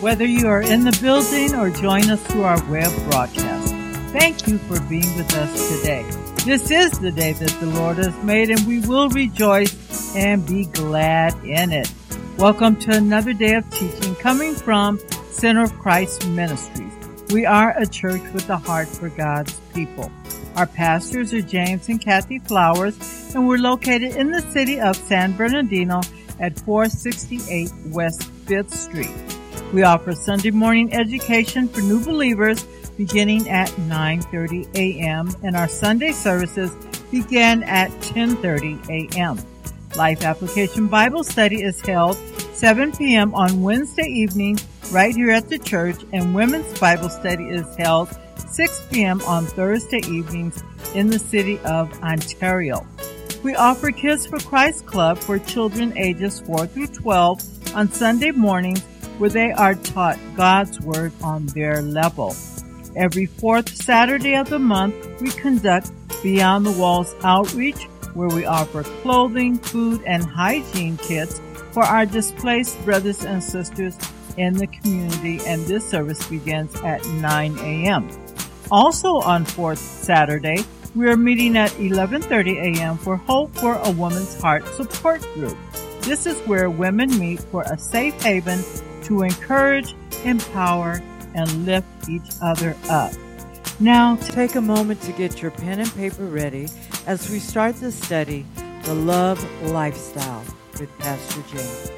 whether you are in the building or join us through our web broadcast. Thank you for being with us today. This is the day that the Lord has made, and we will rejoice and be glad in it. Welcome to another day of teaching coming from Center of Christ Ministries. We are a church with a heart for God's people. Our pastors are James and Kathy Flowers, and we're located in the city of San Bernardino at 468 West 5th Street. We offer Sunday morning education for new believers beginning at 9:30 a.m. and our Sunday services begin at 10:30 a.m. Life Application Bible Study is held 7 p.m. on Wednesday evening right here at the church, and Women's Bible Study is held 6 p.m. on Thursday evenings in the city of Ontario. We offer Kids for Christ Club for children ages 4 through 12 on Sunday mornings, where they are taught God's Word on their level. Every fourth Saturday of the month, we conduct Beyond the Walls outreach, where we offer clothing, food, and hygiene kits for our displaced brothers and sisters in the community, and this service begins at 9 a.m. Also on fourth Saturday, we are meeting at 11:30 a.m. for Hope for a Woman's Heart support group. This is where women meet for a safe haven to encourage, empower, and lift each other up. Now, take a moment to get your pen and paper ready as we start the study, The Love Lifestyle, with Pastor James.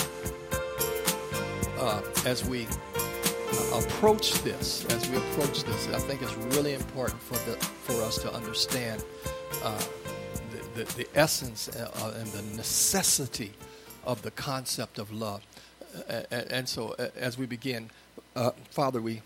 As we approach this, I think it's really important for us to understand the essence and the necessity of the concept of love. And so, as we begin, Father, we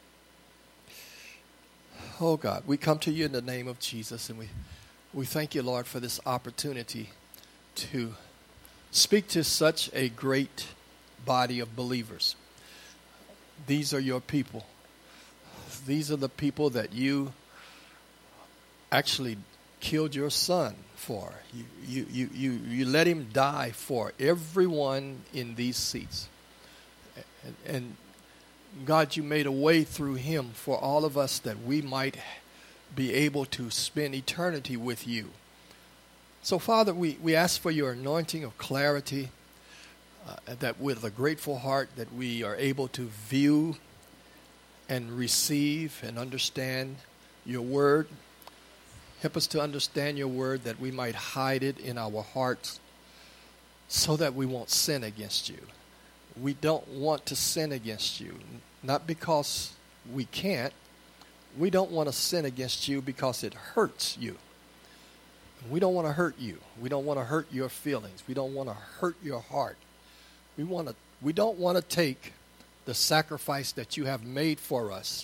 come to you in the name of Jesus, and we thank you, Lord, for this opportunity to speak to such a great body of believers. These are your people. These are the people that you actually killed your son for. You let him die for everyone in these seats. And God, you made a way through him for all of us that we might be able to spend eternity with you. So, Father, we ask for your anointing of clarity, that with a grateful heart that we are able to view and receive and understand your word. Help us to understand your word, that we might hide it in our hearts so that we won't sin against you. We don't want to sin against you, not because we can't. We don't want to sin against you because it hurts you. We don't want to hurt you. We don't want to hurt your feelings. We don't want to hurt your heart. We don't want to take the sacrifice that you have made for us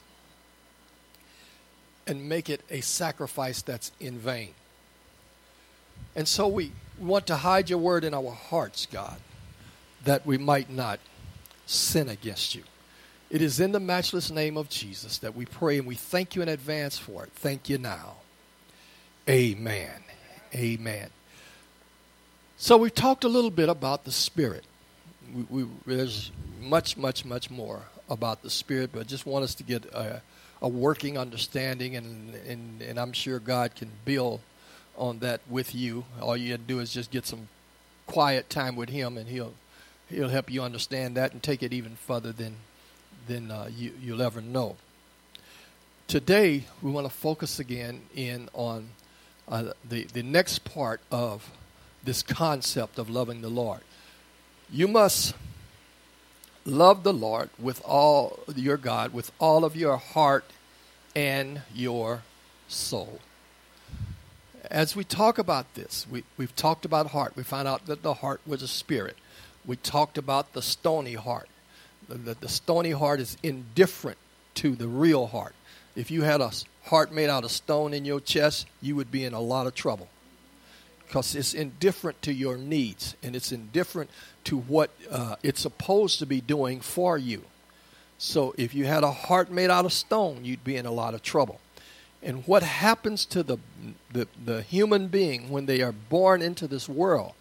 and make it a sacrifice that's in vain. And so we want to hide your word in our hearts, God, that we might not sin against you. It is in the matchless name of Jesus that we pray, and we thank you in advance for it. Thank you now. Amen. Amen. So we talked a little bit about the Spirit. There's much more about the Spirit, but I just want us to get a working understanding, and I'm sure God can build on that with you. All you have to do is just get some quiet time with him, and he'll help you understand that and take it even further than you'll ever know. Today, we want to focus again in on the next part of this concept of loving the Lord. You must love the Lord with all your God, with all of your heart and your soul. As we talk about this, we've talked about heart. We found out that the heart was a spirit. We talked about the stony heart. The stony heart is indifferent to the real heart. If you had a heart made out of stone in your chest, you would be in a lot of trouble, because it's indifferent to your needs, and it's indifferent to what it's supposed to be doing for you. So if you had a heart made out of stone, you'd be in a lot of trouble. And what happens to the human being when they are born into this world,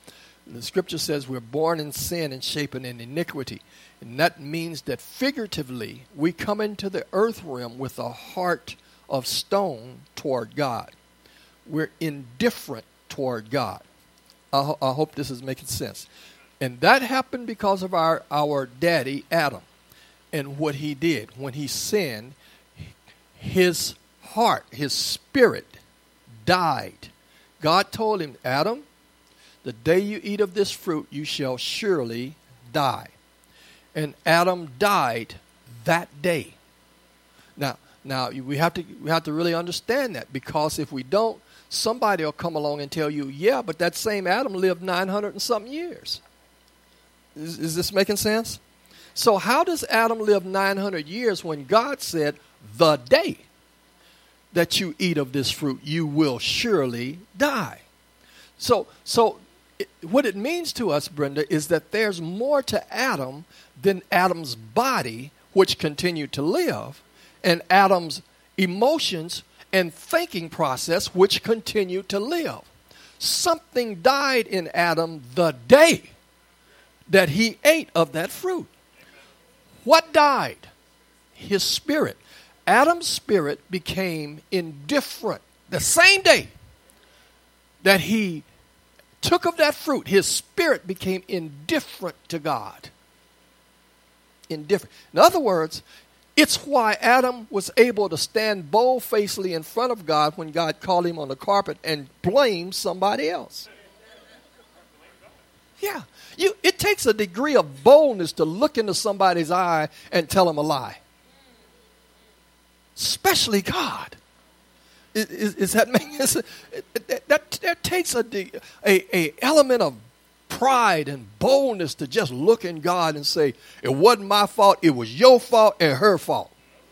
The scripture says we're born in sin and shapen in iniquity. And that means that figuratively, we come into the earth realm with a heart of stone toward God. We're indifferent toward God. I hope this is making sense. And that happened because of our daddy, Adam, and what he did. When he sinned, his heart, his spirit died. God told him, Adam, the day you eat of this fruit, you shall surely die. And Adam died that day. Now we have to really understand that, because if we don't, somebody will come along and tell you, yeah, but that same Adam lived 900 and something years. Is this making sense? So how does Adam live 900 years when God said, the day that you eat of this fruit, you will surely die? So what it means to us, Brenda, is that there's more to Adam than Adam's body, which continued to live, and Adam's emotions and thinking process, which continued to live. Something died in Adam the day that he ate of that fruit. What died? His spirit. Adam's spirit became indifferent the same day that he took of that fruit. His spirit became indifferent to God. Indifferent. In other words, it's why Adam was able to stand bold-facedly in front of God when God called him on the carpet and blame somebody else. Yeah. It takes a degree of boldness to look into somebody's eye and tell them a lie. Especially God. Is that making sense? That takes a element of pride and boldness to just look in God and say, it wasn't my fault, it was your fault and her fault.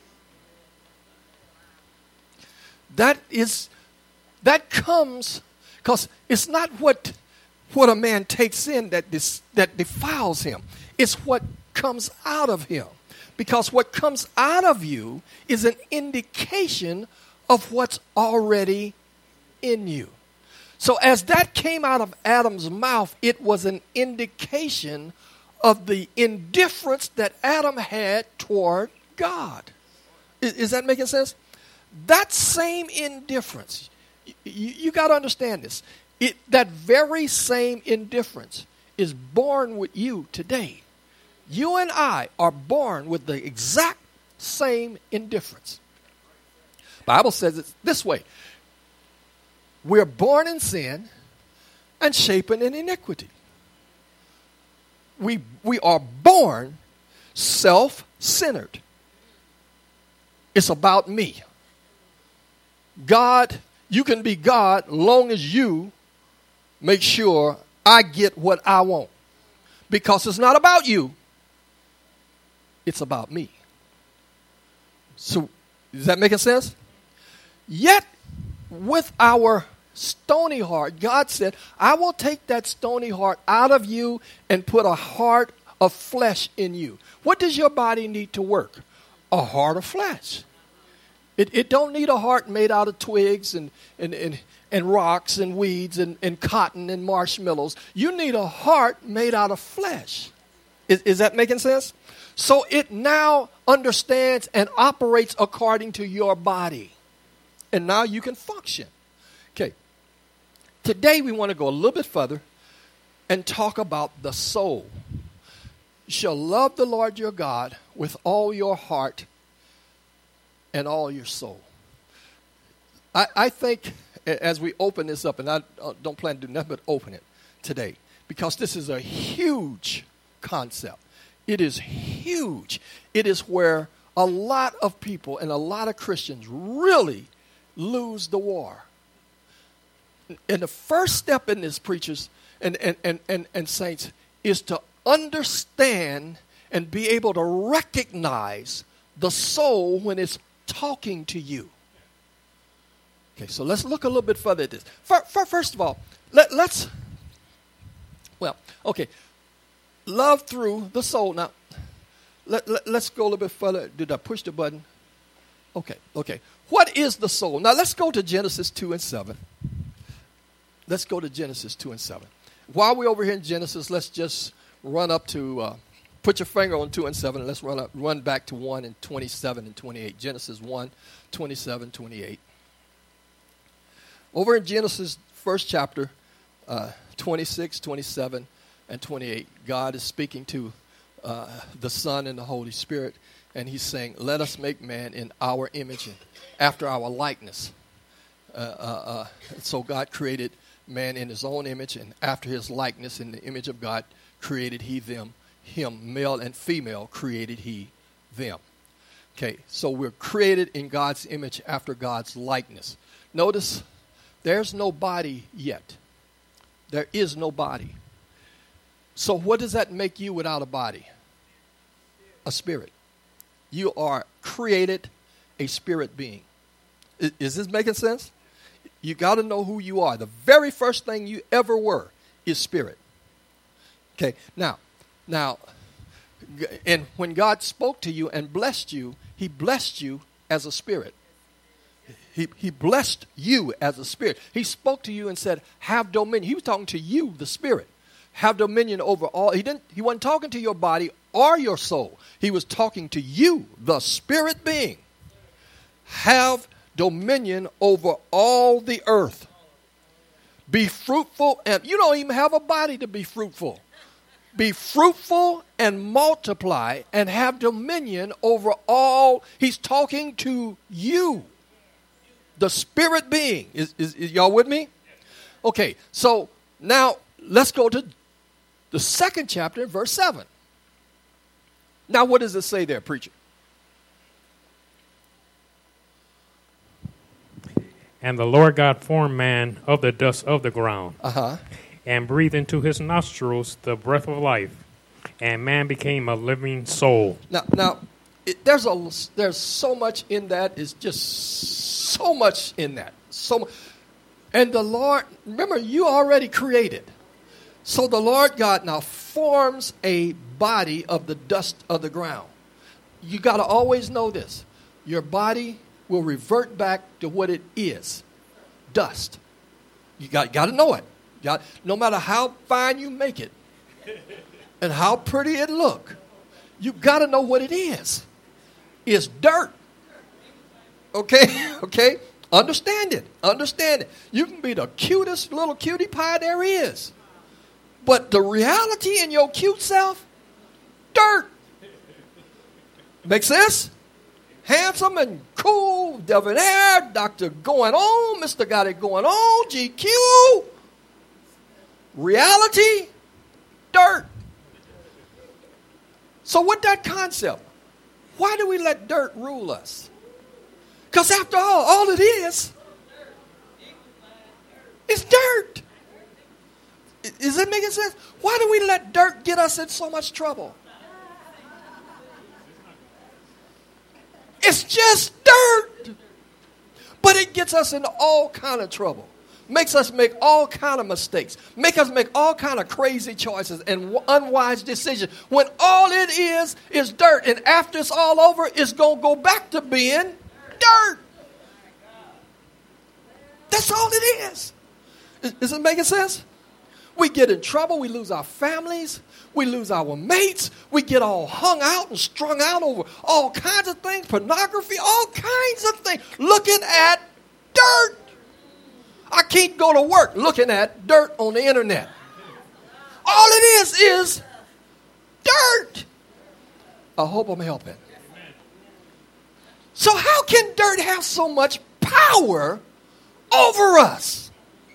That comes because it's not what a man takes in that defiles him. It's what comes out of him. Because what comes out of you is an indication of what's already in you. So as that came out of Adam's mouth, it was an indication of the indifference that Adam had toward God. Is that making sense? That same indifference, you got to understand this. That very same indifference is born with you today. You and I are born with the exact same indifference. The Bible says it this way. We're born in sin and shapen in iniquity. We are born self-centered. It's about me. God, you can be God long as you make sure I get what I want. Because it's not about you. It's about me. So, is that making sense? Yet, with our stony heart, God said, I will take that stony heart out of you and put a heart of flesh in you. What does your body need to work? A heart of flesh. It don't need a heart made out of twigs and rocks and weeds and cotton and marshmallows. You need a heart made out of flesh. Is that making sense? So it now understands and operates according to your body. And now you can function. Okay. Today we want to go a little bit further and talk about the soul. You shall love the Lord your God with all your heart and all your soul. I think as we open this up, and I don't plan to do nothing but open it today, because this is a huge concept. It is huge. It is where a lot of people and a lot of Christians really lose the war. And the first step in this, preachers and saints, is to understand and be able to recognize the soul when it's talking to you. Okay, so let's look a little bit further at this. First of all, let's love through the soul. Now, let's go a little bit further. Did I push the button? Okay. What is the soul? Now, let's go to Genesis 2 and 7. Let's go to Genesis 2 and 7. While we're over here in Genesis, let's just run up to, put your finger on 2 and 7, and let's run back to 1 and 27 and 28. Genesis 1, 27, 28. Over in Genesis, first chapter, 26, 27, and 28, God is speaking to the Son and the Holy Spirit, and he's saying, let us make man in our image and after our likeness. So God created man in his own image, and after his likeness, in the image of God, created he them. Him, male and female, created he them. Okay, so we're created in God's image after God's likeness. Notice, there's no body yet. There is no body. So what does that make you without a body? A spirit. You are created a spirit being. Is this making sense? You got to know who you are. The very first thing you ever were is spirit. Okay, now, and when God spoke to you and blessed you, he blessed you as a spirit. He blessed you as a spirit. He spoke to you and said, have dominion. He was talking to you, the spirit. Have dominion over all. He wasn't talking to your body or your soul. He was talking to you, the spirit being. Have dominion over all the earth. Be fruitful, and you don't even have a body to be fruitful. Be fruitful and multiply and have dominion over all. He's talking to you, the spirit being. Is y'all with me? Okay, so now let's go to the second chapter, verse 7. Now what does it say there, preacher? And the Lord God formed man of the dust of the ground, and breathed into his nostrils the breath of life, and man became a living soul. Now, there's so much in that. It's just so much in that. And the Lord, remember, you already created. So the Lord God now forms a body of the dust of the ground. You got to always know this. Your body will revert back to what it is, dust. You got to know it. No matter how fine you make it and how pretty it look, you got to know what it is. It's dirt. Okay? Understand it. You can be the cutest little cutie pie there is. But the reality in your cute self, dirt. Make sense? Handsome and cool, debonair, Dr. Going On, Mr. Got It Going On, GQ. Reality, dirt. So with that concept, why do we let dirt rule us? Because after all it is dirt. Is it making sense? Why do we let dirt get us in so much trouble? It's just dirt. But it gets us into all kind of trouble. Makes us make all kind of mistakes. Make us make all kind of crazy choices and unwise decisions. When all it is dirt. And after it's all over, it's going to go back to being dirt. That's all it is. Is it making sense? We get in trouble. We lose our families. We lose our mates. We get all hung out and strung out over all kinds of things, pornography, all kinds of things, looking at dirt. I can't go to work looking at dirt on the internet. All it is dirt. I hope I'm helping. So how can dirt have so much power over us?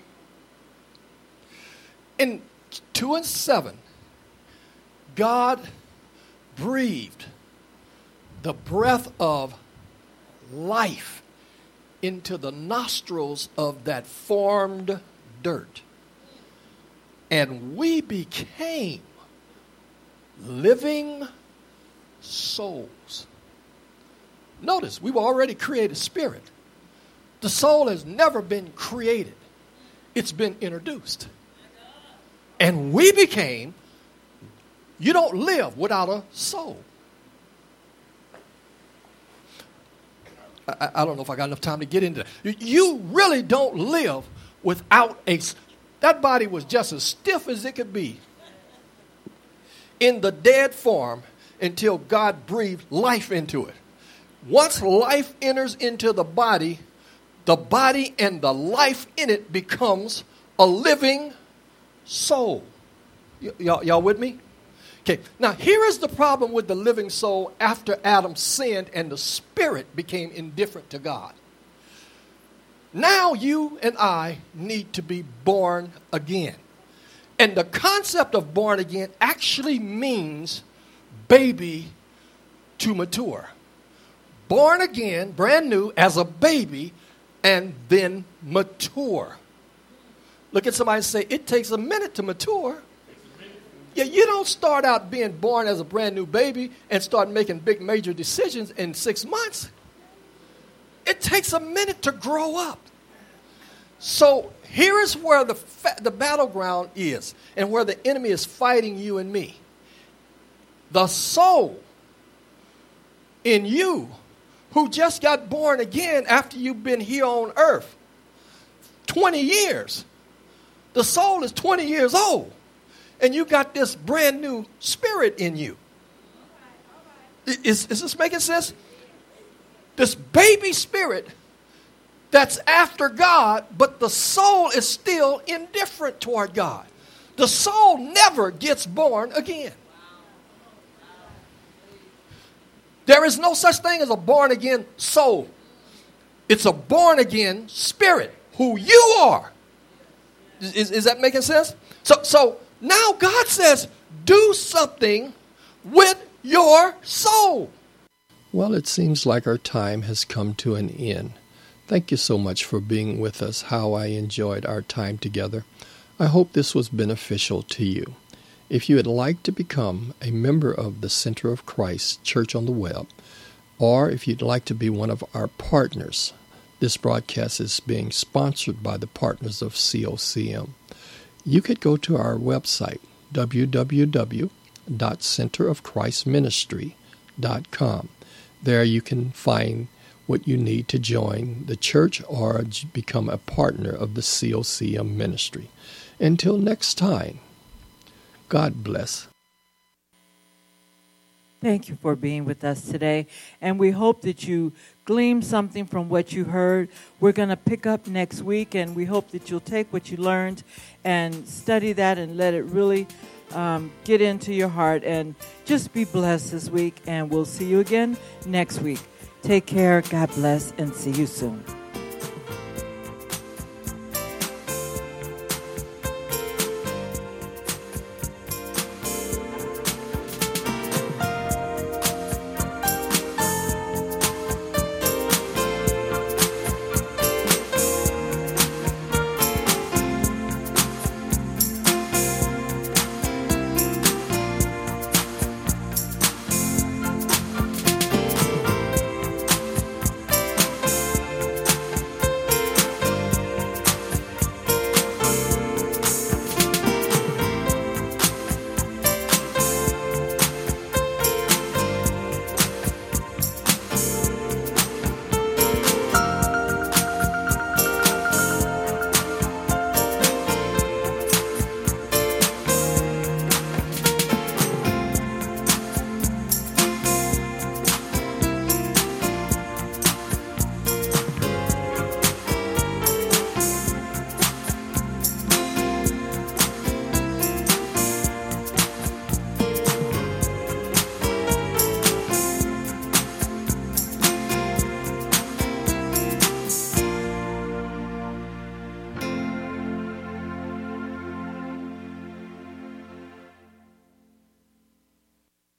In 2 and 7, God breathed the breath of life into the nostrils of that formed dirt. And we became living souls. Notice, we were already created spirit. The soul has never been created. It's been introduced. And we became, you don't live without a soul. I don't know if I got enough time to get into that. You really don't live without That body was just as stiff as it could be in the dead form until God breathed life into it. Once life enters into the body and the life in it becomes a living soul. Y'all with me? Okay, now here is the problem with the living soul after Adam sinned and the spirit became indifferent to God. Now you and I need to be born again. And the concept of born again actually means baby to mature. Born again, brand new, as a baby, and then mature. Look at somebody and say, it takes a minute to mature. Yeah, you don't start out being born as a brand new baby and start making big major decisions in 6 months. It takes a minute to grow up. So here is where the battleground is and where the enemy is fighting you and me. The soul in you who just got born again after you've been here on earth 20 years. The soul is 20 years old. And you got this brand new spirit in you. Is this making sense? This baby spirit that's after God, but the soul is still indifferent toward God. The soul never gets born again. There is no such thing as a born again soul. It's a born again spirit, who you are. Is that making sense? So now God says, do something with your soul. Well, it seems like our time has come to an end. Thank you so much for being with us. How I enjoyed our time together. I hope this was beneficial to you. If you would like to become a member of the Center of Christ Church on the web, or if you'd like to be one of our partners, this broadcast is being sponsored by the partners of COCM. You could go to our website, www.centerofchristministry.com. There you can find what you need to join the church or become a partner of the COCM ministry. Until next time, God bless. Thank you for being with us today, and we hope that you gleaned something from what you heard. We're going to pick up next week, and we hope that you'll take what you learned and study that and let it really get into your heart, and just be blessed this week, and we'll see you again next week. Take care, God bless, and see you soon.